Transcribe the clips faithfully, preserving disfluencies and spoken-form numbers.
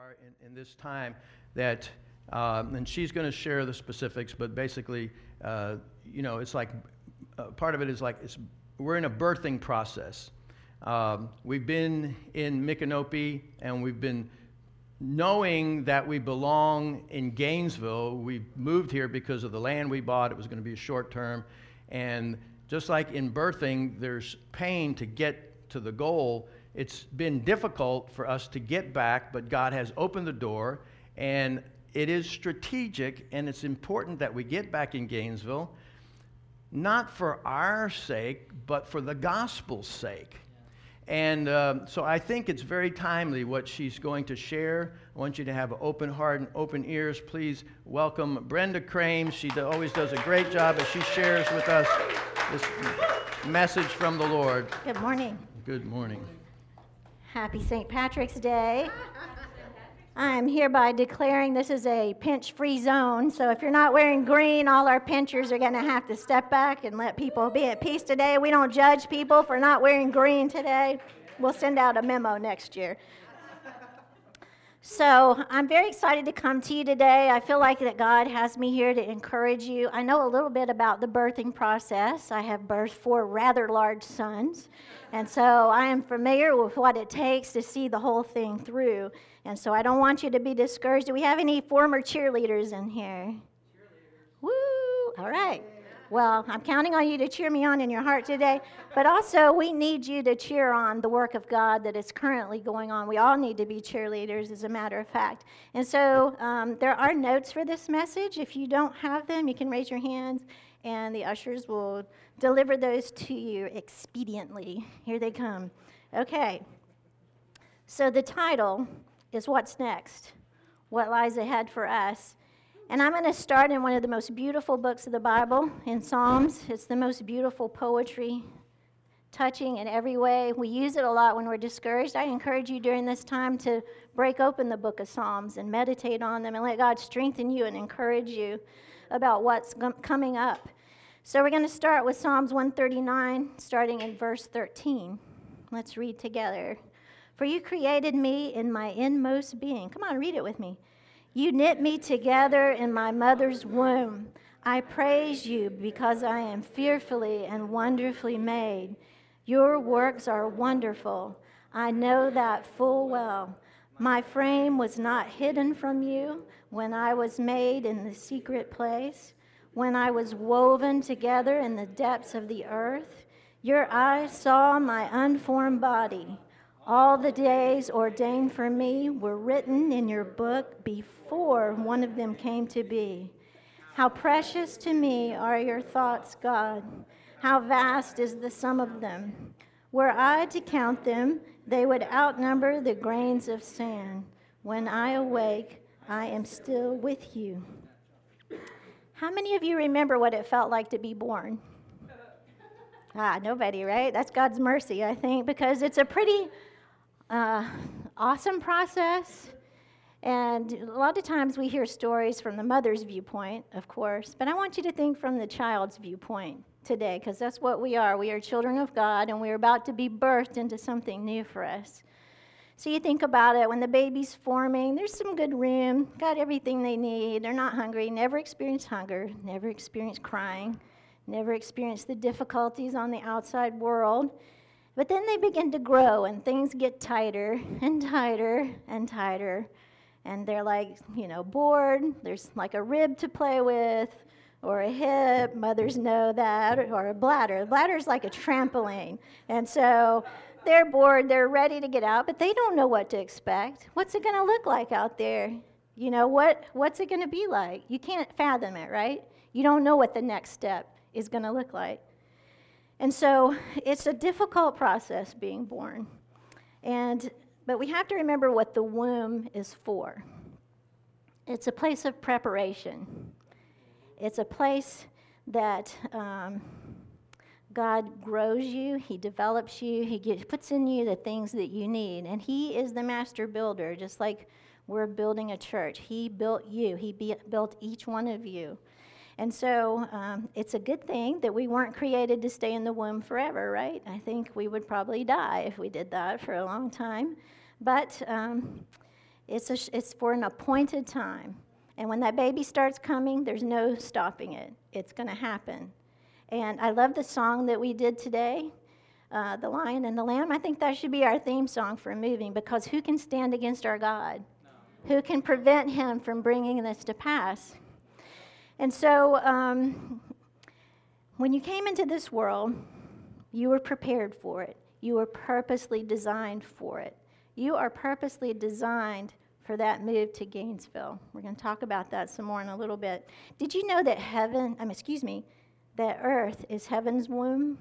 are in, in this time that, um, and she's going to share the specifics, but basically, uh, you know, it's like, uh, part of it is like, it's, we're in a birthing process. Um, we've been in Micanopy, and we've been knowing that we belong in Gainesville. We moved here because of the land we bought. It was going to be a short term. And just like in birthing, there's pain to get to the goal. It's been difficult for us to get back, but God has opened the door, and it is strategic, and it's important that we get back in Gainesville, not for our sake, but for the gospel's sake. And um, so I think it's very timely what she's going to share. I want you to have an open heart and open ears. Please welcome Brenda Crane. She do, always does a great job as she shares with us this message from the Lord. Good morning. Good morning. Happy Saint Patrick's Day. I'm hereby declaring this is a pinch-free zone, so if you're not wearing green, all our pinchers are going to have to step back and let people be at peace today. We don't judge people for not wearing green today. We'll send out a memo next year. So I'm very excited to come to you today. I feel like that God has me here to encourage you. I know a little bit about the birthing process. I have birthed four rather large sons, and so I am familiar with what it takes to see the whole thing through. And so I don't want you to be discouraged. Do we have any former cheerleaders in here? Cheerleaders. Woo! All right. Well, I'm counting on you to cheer me on in your heart today. But also, we need you to cheer on the work of God that is currently going on. We all need to be cheerleaders, as a matter of fact. And so um, there are notes for this message. If you don't have them, you can raise your hands, and the ushers will deliver those to you expediently. Here they come. Okay. So the title is What's Next? What lies ahead for us? And I'm going to start in one of the most beautiful books of the Bible, in Psalms. It's the most beautiful poetry, touching in every way. We use it a lot when we're discouraged. I encourage you during this time to break open the book of Psalms and meditate on them and let God strengthen you and encourage you about what's coming up. So we're going to start with Psalms one thirty-nine, starting in verse thirteen. Let's read together. For you created me in my inmost being. Come on, read it with me. You knit me together in my mother's womb. I praise you because I am fearfully and wonderfully made. Your works are wonderful. I know that full well. My frame was not hidden from you when I was made in the secret place, when I was woven together in the depths of the earth. Your eyes saw my unformed body. All the days ordained for me were written in your book before one of them came to be. How precious to me are your thoughts, God. How vast is the sum of them. Were I to count them, they would outnumber the grains of sand. When I awake, I am still with you. How many of you remember what it felt like to be born? Ah, nobody, right? That's God's mercy, I think, because it's a pretty Uh, awesome process, and a lot of times we hear stories from the mother's viewpoint, of course, but I want you to think from the child's viewpoint today, because that's what we are. We are children of God, and we're about to be birthed into something new for us. So you think about it, when the baby's forming, there's some good room, got everything they need, they're not hungry, never experienced hunger, never experienced crying, never experienced the difficulties on the outside world. But then they begin to grow, and things get tighter and tighter and tighter. And they're like, you know, bored. There's like a rib to play with, or a hip. Mothers know that, or a bladder. The bladder's like a trampoline. And so they're bored. They're ready to get out, but they don't know what to expect. What's it going to look like out there? You know, what? what's it going to be like? You can't fathom it, right? You don't know what the next step is going to look like. And so it's a difficult process being born. And but we have to remember what the womb is for. It's a place of preparation. It's a place that um, God grows you, He develops you, He gets, puts in you the things that you need. And He is the master builder, just like we're building a church. He built you. He be, built each one of you. And so um, it's a good thing that we weren't created to stay in the womb forever, right? I think we would probably die if we did that for a long time. But um, It's, a, it's for an appointed time. And when that baby starts coming, there's no stopping it. It's going to happen. And I love the song that we did today, uh, The Lion and the Lamb. I think that should be our theme song for moving, because who can stand against our God? No. Who can prevent him from bringing this to pass? And so um, when you came into this world, you were prepared for it. You were purposely designed for it. You are purposely designed for that move to Gainesville. We're going to talk about that some more in a little bit. Did you know that heaven, um, excuse me, that earth is heaven's womb?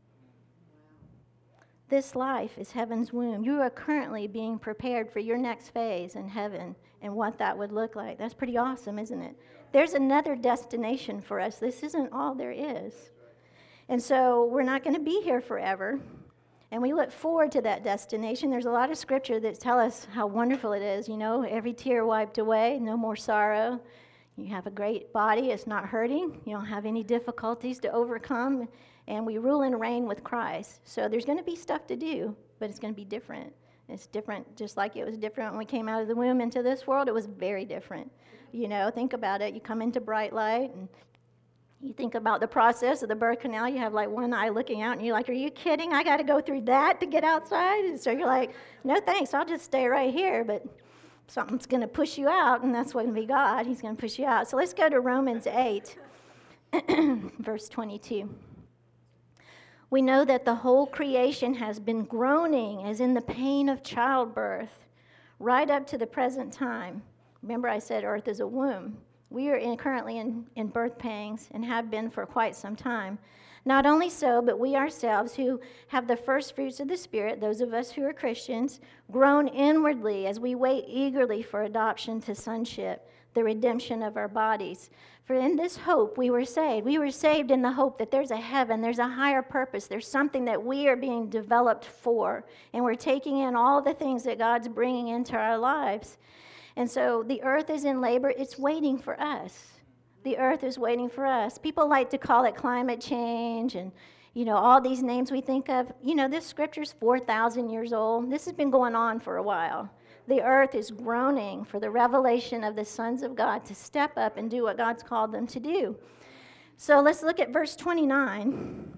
This life is heaven's womb. You are currently being prepared for your next phase in heaven and what that would look like. That's pretty awesome, isn't it? There's another destination for us. This isn't all there is. And so we're not going to be here forever. And we look forward to that destination. There's a lot of scripture that tell us how wonderful it is. You know, every tear wiped away, no more sorrow. You have a great body. It's not hurting. You don't have any difficulties to overcome. And we rule and reign with Christ. So there's going to be stuff to do, but it's going to be different. It's different just like it was different when we came out of the womb into this world. It was very different. You know, think about it. You come into bright light, and you think about the process of the birth canal. You have like one eye looking out, and you're like, are you kidding? I got to go through that to get outside? And so you're like, no thanks, I'll just stay right here. But something's going to push you out, and that's going to be God. He's going to push you out. So let's go to Romans eight, verse twenty-two. We know that the whole creation has been groaning as in the pain of childbirth right up to the present time. Remember, I said earth is a womb. We are in, currently in, in birth pangs and have been for quite some time. Not only so, but we ourselves who have the first fruits of the Spirit, those of us who are Christians, groan inwardly as we wait eagerly for adoption to sonship, the redemption of our bodies. For in this hope we were saved. We were saved in the hope that there's a heaven, there's a higher purpose, there's something that we are being developed for, and we're taking in all the things that God's bringing into our lives. And so the earth is in labor. It's waiting for us. The earth is waiting for us. People like to call it climate change and, you know, all these names we think of. You know, this scripture's four thousand years old. This has been going on for a while. The earth is groaning for the revelation of the sons of God to step up and do what God's called them to do. So let's look at verse twenty-nine.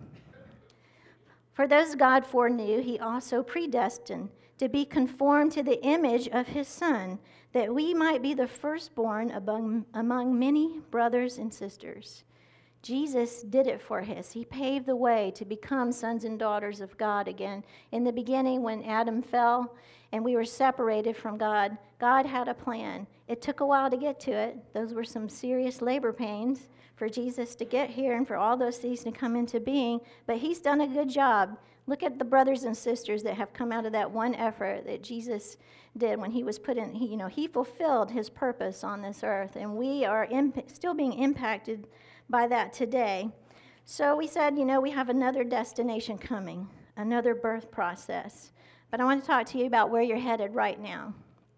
For those God foreknew, he also predestined to be conformed to the image of his Son, that we might be the firstborn among, among many brothers and sisters. Jesus did it for us. He paved the way to become sons and daughters of God again. In the beginning, when Adam fell and we were separated from God, God had a plan. It took a while to get to it. Those were some serious labor pains for Jesus to get here and for all those things to come into being, but he's done a good job. Look at the brothers and sisters that have come out of that one effort that Jesus did when he was put in. He, you know, he fulfilled his purpose on this earth, and we are imp- still being impacted by that today. So we said, you know, we have another destination coming, another birth process. But I want to talk to you about where you're headed right now.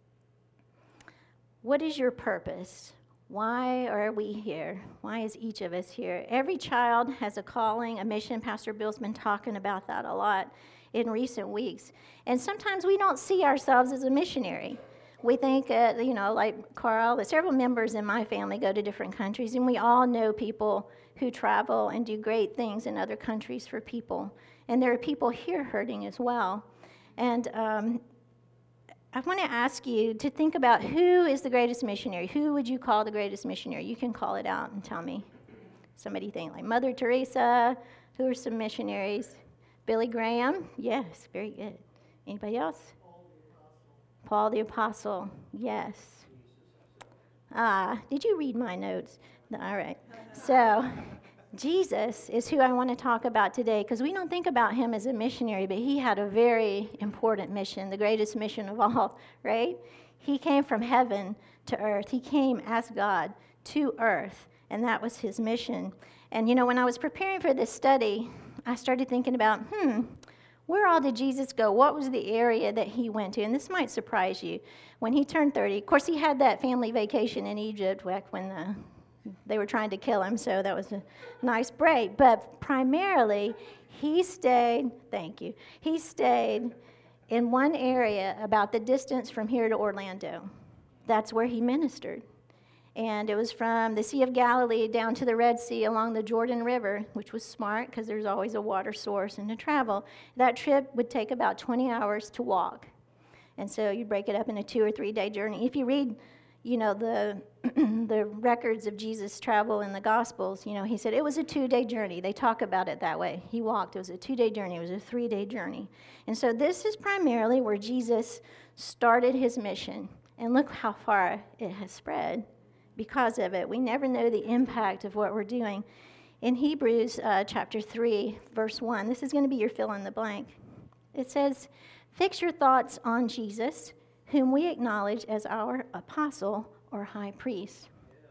What is your purpose? Why are we here? Why is each of us here? Every child has a calling, a mission. Pastor Bill's been talking about that a lot in recent weeks. And sometimes we don't see ourselves as a missionary. We think, uh, you know, like Carl, that several members in my family go to different countries, and we all know people who travel and do great things in other countries for people. And there are people here hurting as well. And um, I want to ask you to think about who is the greatest missionary. Who would you call the greatest missionary? You can call it out and tell me. Somebody think like Mother Teresa. Who are some missionaries? Billy Graham. Yes, very good. Anybody else? Paul the Apostle. Yes. Ah, did you read my notes? All right. So Jesus is who I want to talk about today, because we don't think about him as a missionary, but he had a very important mission, the greatest mission of all, right? He came from heaven to earth. He came as God to earth, and that was his mission. And, you know, when I was preparing for this study, I started thinking about, hmm, where all did Jesus go? What was the area that he went to? And this might surprise you. When he turned thirty, of course, he had that family vacation in Egypt back when the they were trying to kill him, so that was a nice break. But primarily, he stayed, thank you, he stayed in one area about the distance from here to Orlando. that's where he ministered. And it was from the Sea of Galilee down to the Red Sea along the Jordan River, which was smart because there's always a water source and to travel. That trip would take about twenty hours to walk. And so you'd break it up in a two or three day journey. If you read, you know, the the records of Jesus' travel in the Gospels, you know, he said it was a two-day journey. They talk about it that way. He walked. It was a two-day journey. It was a three-day journey. And so this is primarily where Jesus started his mission. And look how far it has spread because of it. We never know the impact of what we're doing. In Hebrews uh, chapter three, verse one, this is going to be your fill in the blank. It says, "Fix your thoughts on Jesus, whom we acknowledge as our apostle or high priest."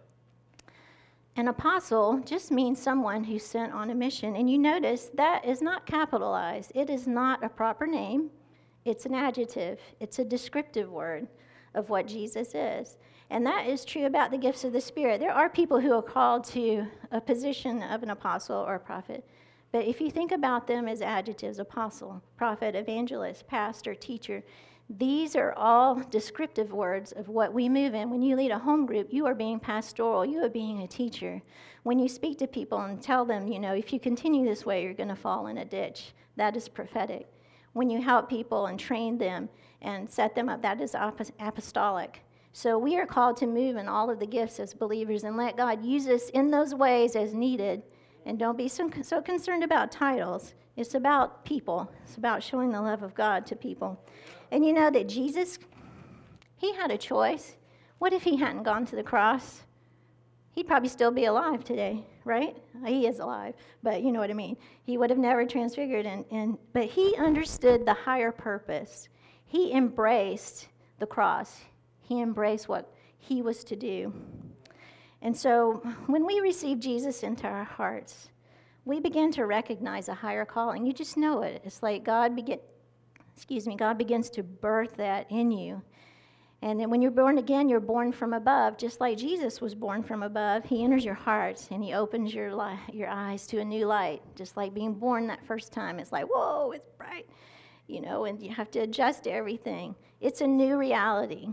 An apostle just means someone who's sent on a mission. And you notice that is not capitalized. It is not a proper name. It's an adjective. It's a descriptive word of what Jesus is. And that is true about the gifts of the Spirit. There are people who are called to a position of an apostle or a prophet. But if you think about them as adjectives, apostle, prophet, evangelist, pastor, teacher, these are all descriptive words of what we move in. When you lead a home group, you are being pastoral. You are being a teacher. When you speak to people and tell them, you know, if you continue this way, you're going to fall in a ditch, that is prophetic. When you help people and train them and set them up, that is apostolic. So we are called to move in all of the gifts as believers and let God use us in those ways as needed. And don't be so, so concerned about titles. It's about people. It's about showing the love of God to people. And you know that Jesus, he had a choice. What if he hadn't gone to the cross? He'd probably still be alive today, right? He is alive, but you know what I mean. He would have never transfigured, and, and but he understood the higher purpose. He embraced the cross. He embraced what he was to do. And so when we receive Jesus into our hearts, we begin to recognize a higher calling. You just know it. It's like God begin, excuse me, God begins to birth that in you. And then when you're born again, you're born from above, just like Jesus was born from above. He enters your hearts and he opens your li- your eyes to a new light, just like being born that first time. It's like, whoa, it's bright, you know, and you have to adjust to everything. It's a new reality.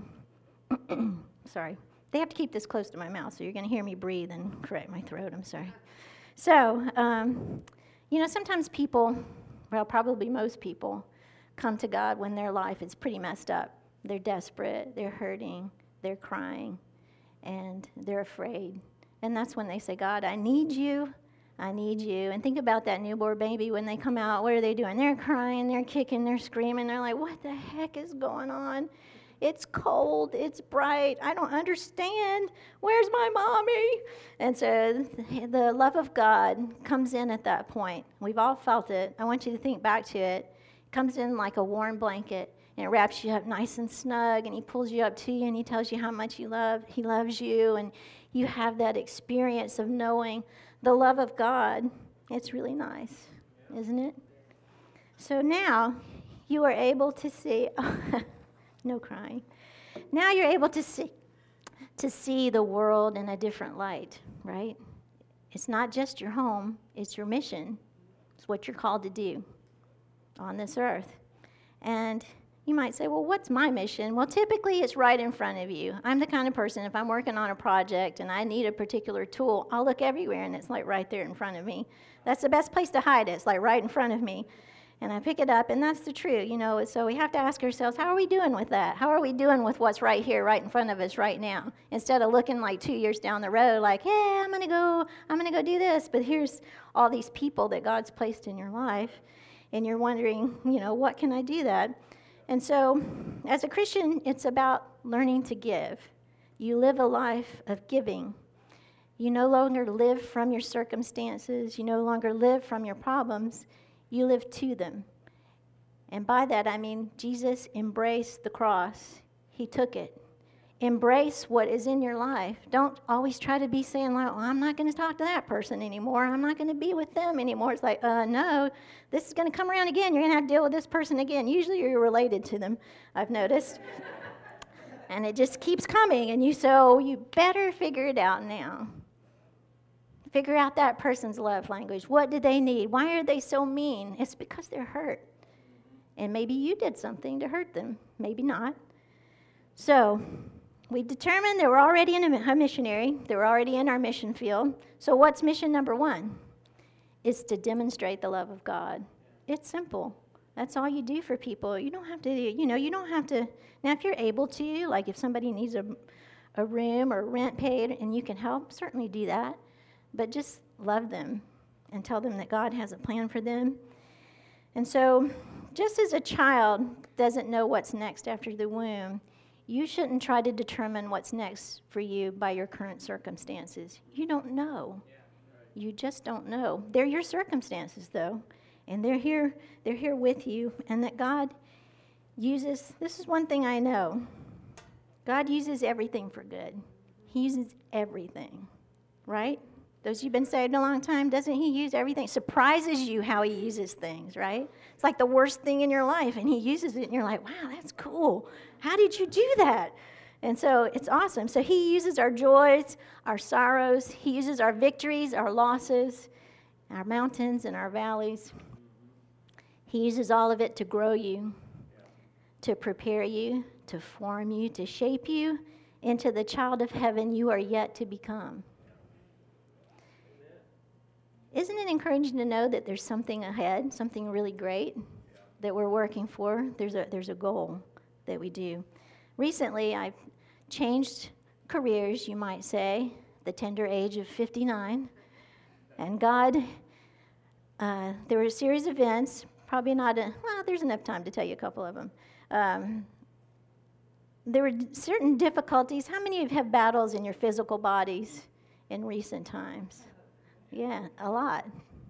Sorry. They have to keep this close to my mouth, so you're going to hear me breathe and correct my throat. I'm sorry. So, um, you know, sometimes people, well, probably most people, come to God when their life is pretty messed up. They're desperate, they're hurting, they're crying, and they're afraid. And that's when they say, God, I need you, I need you. And think about that newborn baby when they come out, what are they doing? They're crying, they're kicking, they're screaming. They're like, what the heck is going on? It's cold, it's bright, I don't understand. Where's my mommy? And so the love of God comes in at that point. We've all felt it. I want you to think back to it. It comes in like a warm blanket. And it wraps you up nice and snug, and he pulls you up to you, and he tells you how much you love. He loves you, and you have that experience of knowing the love of God. It's really nice, isn't it? So now you are able to see, no crying. Now you're able to see, to see the world in a different light, right? It's not just your home, it's your mission. It's what you're called to do on this earth. And you might say, well, what's my mission? Well, typically it's right in front of you. I'm the kind of person, if I'm working on a project and I need a particular tool, I'll look everywhere and it's like right there in front of me. That's the best place to hide it. It's like right in front of me. And I pick it up, and that's the truth, you know. So we have to ask ourselves, how are we doing with that? How are we doing with what's right here, right in front of us right now? Instead of looking like two years down the road, like, hey, I'm going to go, I'm going to go do this. But here's all these people that God's placed in your life, and you're wondering, you know, what can I do that? And so, as a Christian, it's about learning to give. You live a life of giving. You no longer live from your circumstances. You no longer live from your problems. You live to them. And by that, I mean Jesus embraced the cross. He took it. Embrace what is in your life. Don't always try to be saying, like, well, I'm not going to talk to that person anymore. I'm not going to be with them anymore. It's like, uh, no, this is going to come around again. You're going to have to deal with this person again. Usually you're related to them, I've noticed. And it just keeps coming. And you, so you better figure it out now. Figure out that person's love language. What do they need? Why are they so mean? It's because they're hurt. And maybe you did something to hurt them. Maybe not. So we determined that we're already in a, a missionary. They were already in our mission field. So what's mission number one? It's to demonstrate the love of God. It's simple. That's all you do for people. You don't have to, you know, you don't have to. Now, if you're able to, like if somebody needs a, a room or rent paid and you can help, certainly do that. But just love them and tell them that God has a plan for them. And so, just as a child doesn't know what's next after the womb, you shouldn't try to determine what's next for you by your current circumstances. You don't know. You just don't know. They're your circumstances, though, and they're here. They're here with you, and that God uses. This is one thing I know. God uses everything for good. He uses everything, right? Those of you who've been saved a long time, doesn't he use everything? Surprises you how he uses things, right? It's like the worst thing in your life, and he uses it, and you're like, wow, that's cool. How did you do that? And so it's awesome. So he uses our joys, our sorrows. He uses our victories, our losses, our mountains and our valleys. He uses all of it to grow you, to prepare you, to form you, to shape you into the child of heaven you are yet to become. Isn't it encouraging to know that there's something ahead, something really great that we're working for? There's a there's a goal that we do. Recently, I've changed careers, you might say, the tender age of fifty-nine. And God, uh, there were a series of events, probably not, a, well, there's enough time to tell you a couple of them. Um, there were certain difficulties. How many of you have battles in your physical bodies in recent times? Yeah, a lot.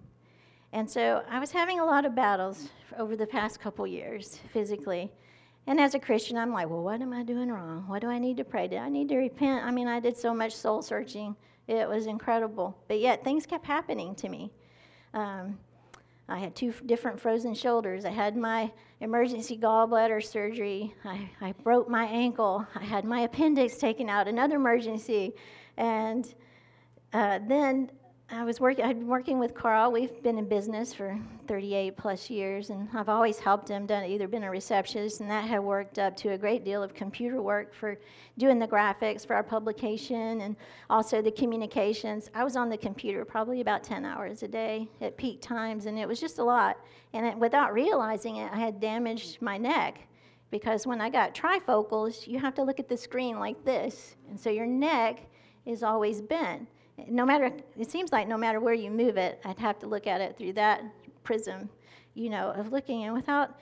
And so I was having a lot of battles over the past couple years physically. And as a Christian, I'm like, well, what am I doing wrong? What do I need to pray? Did I need to repent? I mean, I did so much soul searching. It was incredible. But yet things kept happening to me. Um, I had two f- different frozen shoulders. I had my emergency gallbladder surgery. I, I broke my ankle. I had my appendix taken out, another emergency. And uh, then I was working. I've been working with Carl. We've been in business for thirty-eight plus years, and I've always helped him. Done either been a receptionist, and that had worked up to a great deal of computer work for doing the graphics for our publication, and also the communications. I was on the computer probably about ten hours a day at peak times, and it was just a lot. And it, without realizing it, I had damaged my neck, because when I got trifocals, you have to look at the screen like this, and so your neck is always bent. No matter, it seems like no matter where you move it, I'd have to look at it through that prism, you know, of looking. And without,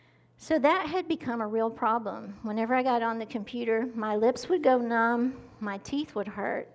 so that had become a real problem. Whenever I got on the computer, my lips would go numb, my teeth would hurt.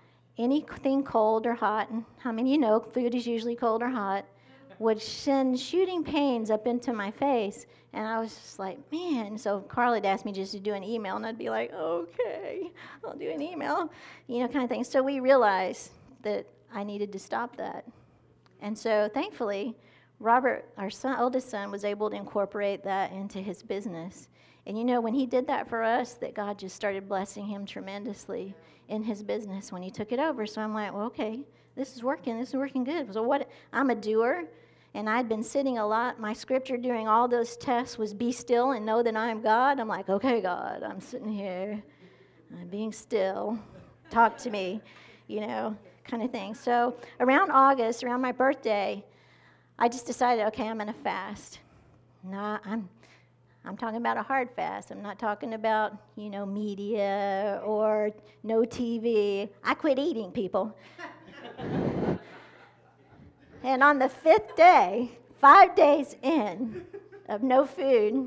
Anything cold or hot, and how many of you know food is usually cold or hot, would send shooting pains up into my face. And I was just like, man. So Carl had asked me just to do an email, and I'd be like, okay, I'll do an email, you know, kind of thing. So we realized that I needed to stop that. And so thankfully, Robert, our son, oldest son, was able to incorporate that into his business. And you know, when he did that for us, that God just started blessing him tremendously in his business when he took it over. So I'm like, well, okay, this is working. This is working good. So what? I'm a doer. And I'd been sitting a lot. My scripture during all those tests was be still and know that I am God. I'm like, okay, God, I'm sitting here. I'm being still. Talk to me, you know, kind of thing. So around August, around my birthday, I just decided, okay, I'm going to fast. No, I'm I'm talking about a hard fast. I'm not talking about, you know, media or no T V. I quit eating, people. And on the fifth day, five days in of no food,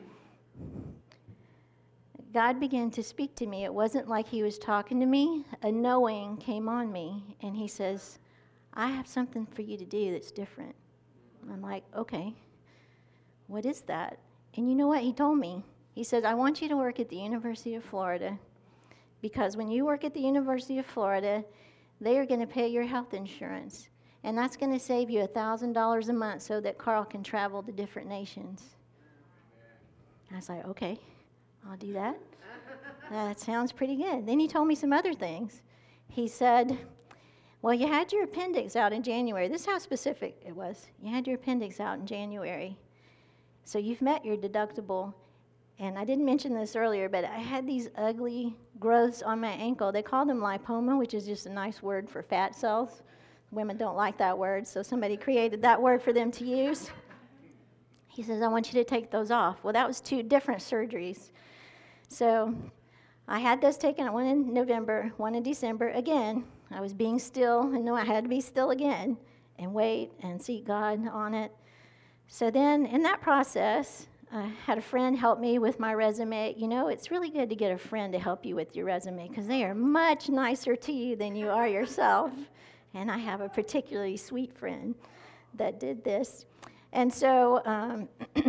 God began to speak to me. It wasn't like he was talking to me. A knowing came on me, and he says, I have something for you to do that's different. I'm like, okay, what is that? And you know what he told me? He said, I want you to work at the University of Florida, because when you work at the University of Florida, they are going to pay your health insurance. And that's going to save you one thousand dollars a month so that Carl can travel to different nations. I was like, okay, I'll do that. That sounds pretty good. Then he told me some other things. He said, well, you had your appendix out in January. This is how specific it was. You had your appendix out in January. So you've met your deductible. And I didn't mention this earlier, but I had these ugly growths on my ankle. They call them lipoma, which is just a nice word for fat cells. Women don't like that word, so somebody created that word for them to use. He says, I want you to take those off. Well, that was two different surgeries. So I had those taken, one in November, one in December. Again, I was being still, and no, I had to be still again and wait and seek God on it. So then in that process, I had a friend help me with my resume. You know, it's really good to get a friend to help you with your resume because they are much nicer to you than you are yourself. And I have a particularly sweet friend that did this. And so um,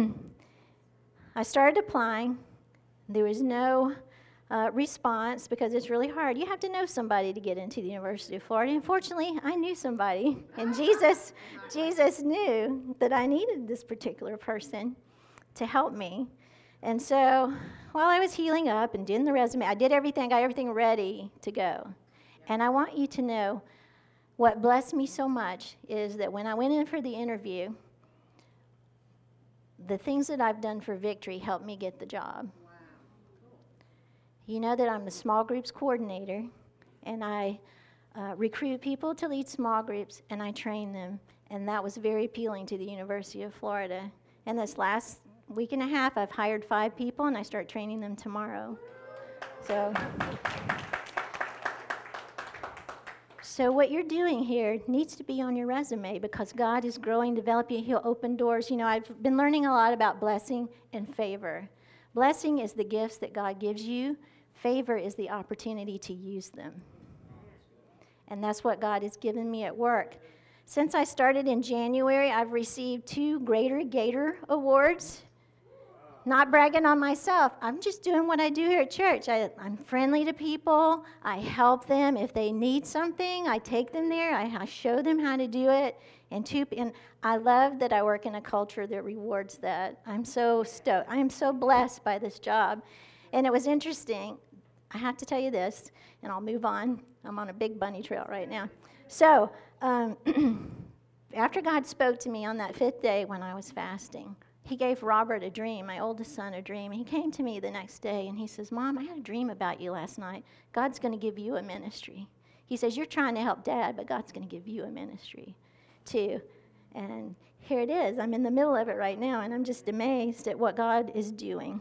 I started applying. There was no uh, response because it's really hard. You have to know somebody to get into the University of Florida. Unfortunately, I knew somebody, and Jesus, Jesus knew that I needed this particular person to help me. And so while I was healing up and doing the resume, I did everything, got everything ready to go. And I want you to know what blessed me so much is that when I went in for the interview, the things that I've done for Victory helped me get the job. Wow. You know that I'm the small groups coordinator, and I uh, recruit people to lead small groups, and I train them. And that was very appealing to the University of Florida. And this last week and a half, I've hired five people, and I start training them tomorrow. So... So what you're doing here needs to be on your resume because God is growing, developing. He'll open doors. You know, I've been learning a lot about blessing and favor. Blessing is the gifts that God gives you. Favor is the opportunity to use them. And that's what God has given me at work. Since I started in January, I've received two Greater Gator Awards. Not bragging on myself. I'm just doing what I do here at church. I, I'm friendly to people. I help them. If they need something, I take them there. I, I show them how to do it. And, two, and I love that I work in a culture that rewards that. I'm so stoked. I am so blessed by this job. And it was interesting. I have to tell you this, and I'll move on. I'm on a big bunny trail right now. So um, after God spoke to me on that fifth day when I was fasting, He gave Robert a dream, my oldest son, a dream. And he came to me the next day, and he says, Mom, I had a dream about you last night. God's going to give you a ministry. He says, you're trying to help Dad, but God's going to give you a ministry, too. And here it is. I'm in the middle of it right now, and I'm just amazed at what God is doing.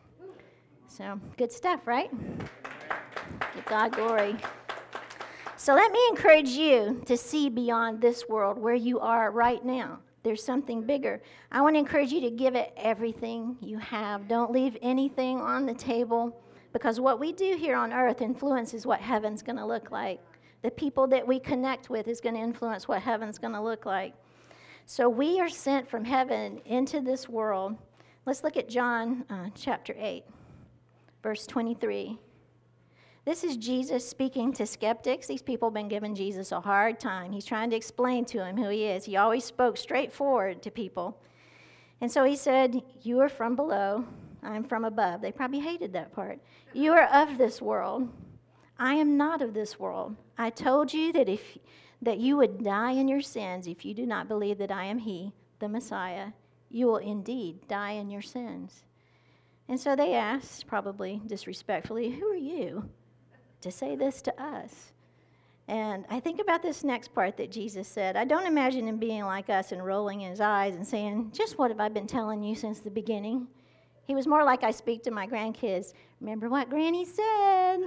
So, good stuff, right? Give God glory. So let me encourage you to see beyond this world where you are right now. There's something bigger. I want to encourage you to give it everything you have. Don't leave anything on the table because what we do here on earth influences what heaven's going to look like. The people that we connect with is going to influence what heaven's going to look like. So we are sent from heaven into this world. Let's look at John uh, chapter eight, verse twenty-three. This is Jesus speaking to skeptics. These people have been giving Jesus a hard time. He's trying to explain to them who he is. He always spoke straightforward to people. And so he said, you are from below, I'm from above. They probably hated that part. You are of this world. I am not of this world. I told you that if that you would die in your sins if you do not believe that I am he, the Messiah. You will indeed die in your sins. And so they asked, probably disrespectfully, who are you to say this to us? And I think about this next part that Jesus said. I don't imagine him being like us and rolling his eyes and saying, just what have I been telling you since the beginning? He was more like I speak to my grandkids. Remember what Granny said?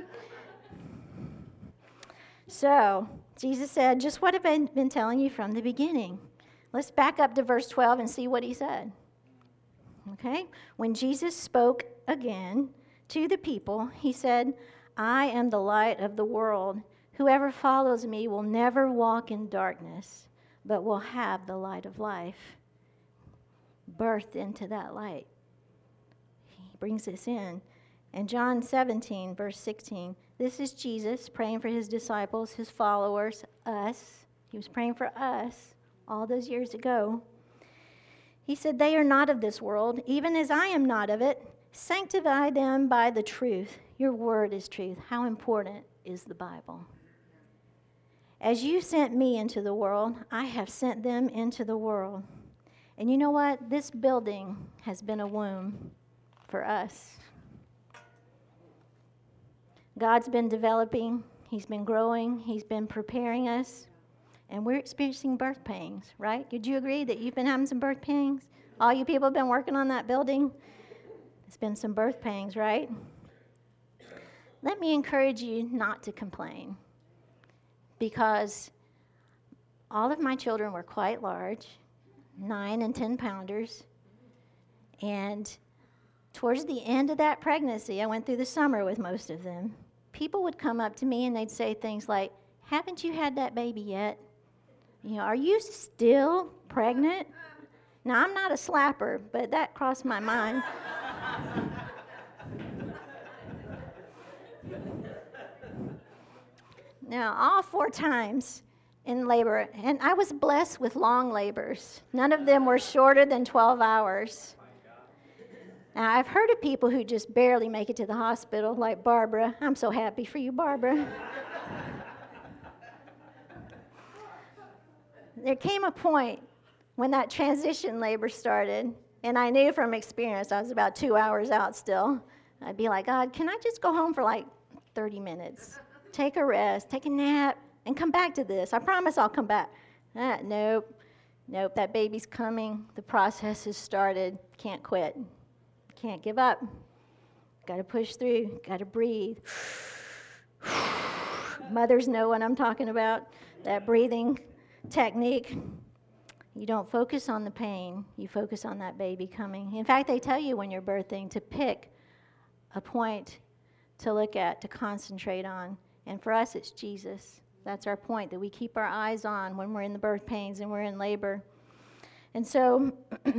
So Jesus said, just what have I been telling you from the beginning? Let's back up to verse twelve and see what he said. Okay? When Jesus spoke again to the people, he said, I am the light of the world. Whoever follows me will never walk in darkness, but will have the light of life. Birthed into that light. He brings us in. And John seventeen, verse sixteen, this is Jesus praying for his disciples, his followers, us. He was praying for us all those years ago. He said, they are not of this world, even as I am not of it. Sanctify them by the truth. Your word is truth. How important is the Bible? As you sent me into the world, I have sent them into the world. And you know what? This building has been a womb for us. God's been developing, He's been growing, He's been preparing us, and we're experiencing birth pains, right? Would you agree that you've been having some birth pains? All you people have been working on that building? It's been some birth pains, right? Let me encourage you not to complain, because all of my children were quite large, nine and ten pounders, and towards the end of that pregnancy, I went through the summer with most of them, people would come up to me and they'd say things like, haven't you had that baby yet? You know, are you still pregnant? Now, I'm not a slapper, but that crossed my mind. Now, all four times in labor, and I was blessed with long labors. None of them were shorter than twelve hours. Now, I've heard of people who just barely make it to the hospital, like Barbara. I'm so happy for you, Barbara. There came a point when that transition labor started, and I knew from experience I was about two hours out still. I'd be like, God, can I just go home for like thirty minutes? Take a rest, take a nap, and come back to this. I promise I'll come back. Ah, nope, nope, that baby's coming. The process has started. Can't quit. Can't give up. Got to push through. Got to breathe. Mothers know what I'm talking about, that breathing technique. You don't focus on the pain. You focus on that baby coming. In fact, they tell you when you're birthing to pick a point to look at, to concentrate on. And for us, it's Jesus. That's our point, that we keep our eyes on when we're in the birth pains and we're in labor. And so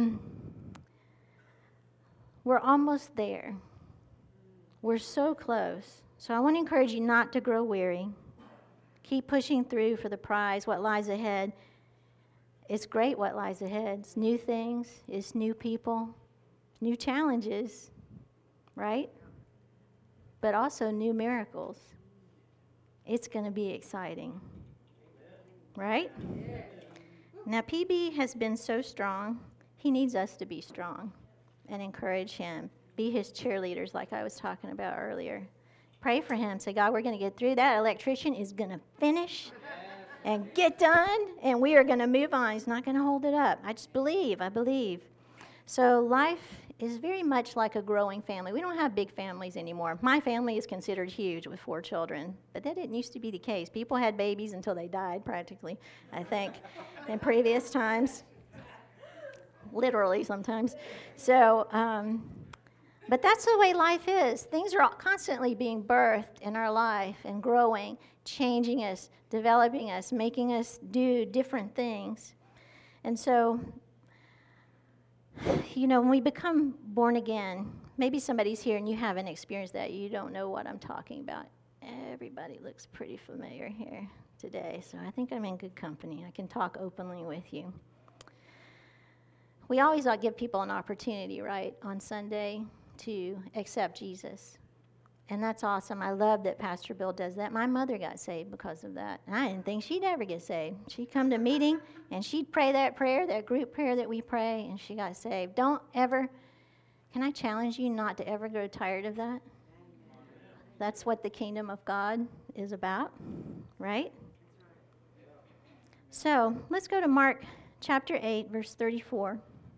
we're almost there. We're so close. So I want to encourage you not to grow weary. Keep pushing through for the prize, what lies ahead. It's great what lies ahead. It's new things, it's new people, new challenges, right? But also new miracles. It's going to be exciting, right? Now, P B has been so strong. He needs us to be strong and encourage him. Be his cheerleaders like I was talking about earlier. Pray for him. Say, God, we're going to get through that. Electrician is going to finish and get done, and we are going to move on. He's not going to hold it up. I just believe. I believe. So life is very much like a growing family. We don't have big families anymore. My family is considered huge with four children, but that didn't used to be the case. People had babies until they died, practically, I think, in previous times. Literally sometimes. So, um, but that's the way life is. Things are constantly being birthed in our life and growing, changing us, developing us, making us do different things. And so, you know, when we become born again, maybe somebody's here and you haven't experienced that. You don't know what I'm talking about. Everybody looks pretty familiar here today, so I think I'm in good company. I can talk openly with you. We always ought to give people an opportunity, right, on Sunday to accept Jesus. And that's awesome. I love that Pastor Bill does that. My mother got saved because of that. And I didn't think she'd ever get saved. She'd come to a meeting, and she'd pray that prayer, that group prayer that we pray, and she got saved. Don't ever, can I challenge you not to ever grow tired of that? That's what the kingdom of God is about, right? So let's go to Mark chapter eight, verse thirty-four.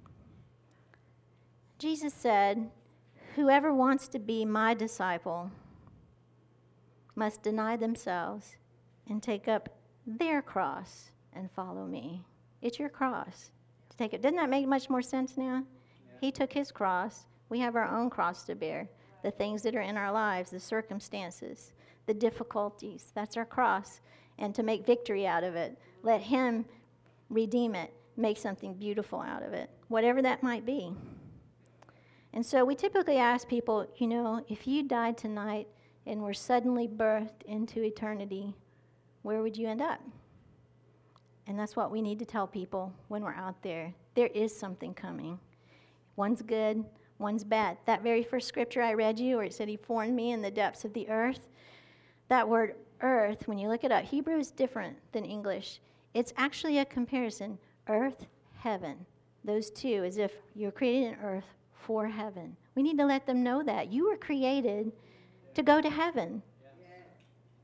Jesus said, whoever wants to be my disciple must deny themselves and take up their cross and follow me. It's your cross to take it. Doesn't that make much more sense now? Yeah. He took his cross. We have our own cross to bear. The things that are in our lives, the circumstances, the difficulties, that's our cross. And to make victory out of it, let him redeem it, make something beautiful out of it, whatever that might be. And so we typically ask people, you know, if you died tonight and were suddenly birthed into eternity, where would you end up? And that's what we need to tell people when we're out there. There is something coming. One's good, one's bad. That very first scripture I read you, where it said he formed me in the depths of the earth, that word earth, when you look it up, Hebrew is different than English. It's actually a comparison, earth, heaven. Those two, as if you're created in earth for heaven. We need to let them know that. You were created to go to heaven.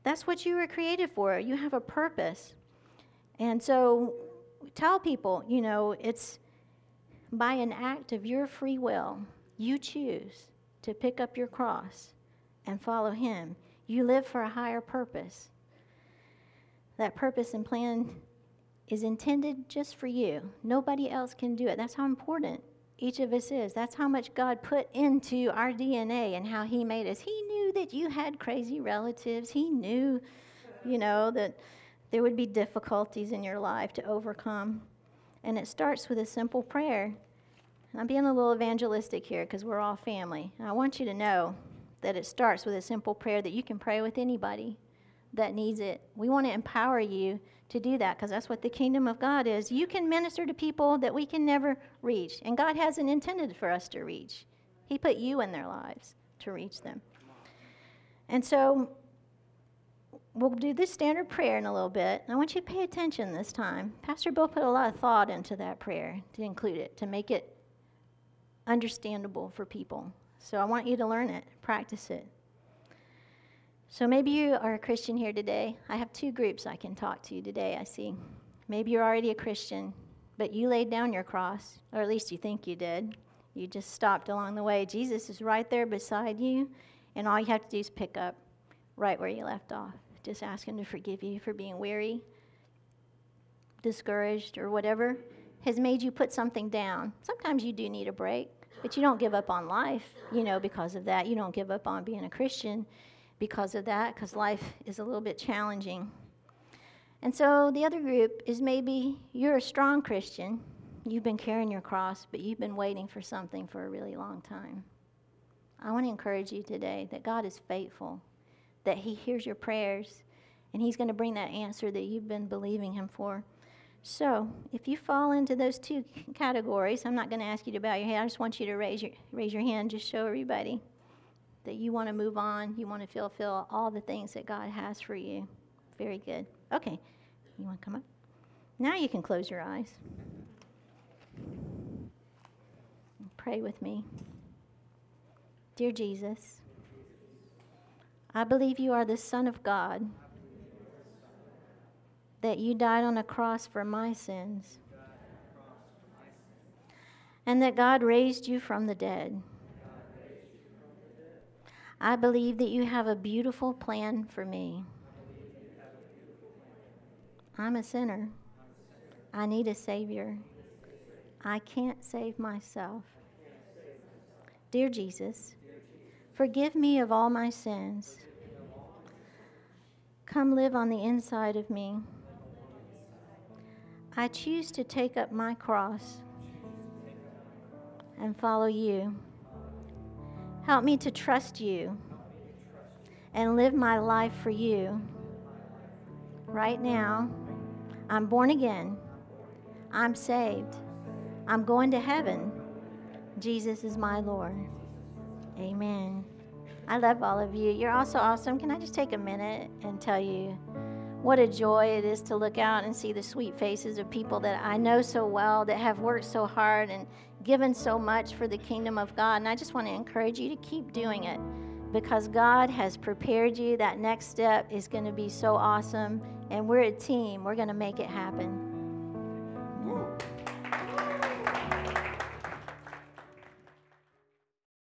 That's what you were created for. You have a purpose. And so tell people, you know, it's by an act of your free will, you choose to pick up your cross and follow him. You live for a higher purpose. That purpose and plan is intended just for you. Nobody else can do it. That's how important each of us is. That's how much God put into our D N A and how he made us. He knew that you had crazy relatives. He knew, you know, that there would be difficulties in your life to overcome. And it starts with a simple prayer. And I'm being a little evangelistic here because we're all family. And I want you to know that it starts with a simple prayer that you can pray with anybody that needs it. We want to empower you to do that because that's what the kingdom of God is. You can minister to people that we can never reach, and God hasn't intended for us to reach. He put you in their lives to reach them. And so we'll do this standard prayer in a little bit. I want you to pay attention this time. Pastor Bill put a lot of thought into that prayer to include it, to make it understandable for people. So I want you to learn it, practice it. So maybe you are a Christian here today. I have two groups I can talk to today, I see. Maybe you're already a Christian, but you laid down your cross, or at least you think you did. You just stopped along the way. Jesus is right there beside you, and all you have to do is pick up right where you left off. Just ask him to forgive you for being weary, discouraged, or whatever has made you put something down. Sometimes you do need a break, but you don't give up on life, you know, because of that. You don't give up on being a Christian because of that, because life is a little bit challenging. And so the other group is maybe you're a strong Christian. You've been carrying your cross, but you've been waiting for something for a really long time. I want to encourage you today that God is faithful, that he hears your prayers, and he's going to bring that answer that you've been believing him for. So if you fall into those two categories, I'm not going to ask you to bow your head. I just want you to raise your, raise your hand, just show everybody that you want to move on, you want to fulfill all the things that God has for you. Very good. Okay, you want to come up? Now you can close your eyes. Pray with me. Dear Jesus, I believe you are the Son of God, that you died on a cross for my sins, and that God raised you from the dead. I believe that you have a beautiful plan for me. I'm a sinner. I need a Savior. I can't save myself. Dear Jesus, forgive me of all my sins. Come live on the inside of me. I choose to take up my cross and follow you. Help me to trust you and live my life for you. Right now, I'm born again. I'm saved. I'm going to heaven. Jesus is my Lord. Amen. I love all of you. You're also awesome. Can I just take a minute and tell you what a joy it is to look out and see the sweet faces of people that I know so well, that have worked so hard and given so much for the kingdom of God. And I just want to encourage you to keep doing it because God has prepared you. That next step is going to be so awesome. And we're a team. We're going to make it happen.